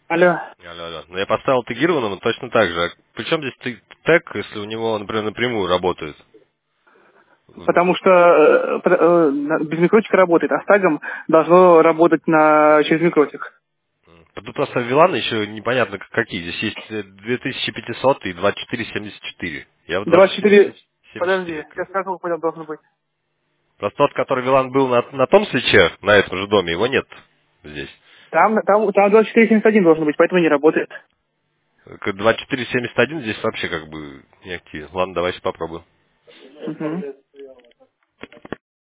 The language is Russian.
Алло. Алло, алло. Но я поставил тегированным точно так же. А причем здесь тег, если у него, например, напрямую работает? Потому что без микротика работает, а с тагом должно работать через микротик. Тут просто Вилан еще непонятно какие. Здесь есть 2500 и 2474. Я вот 24. 2474 Подожди, открыл. сейчас скажу, понял, должен быть. Просто тот, который Вилан был на том свече, на этом же доме, его нет здесь. Там 2471 должен быть, поэтому не работает. 2471 здесь вообще как бы не активен. Ладно, давайте попробуем. Мгм.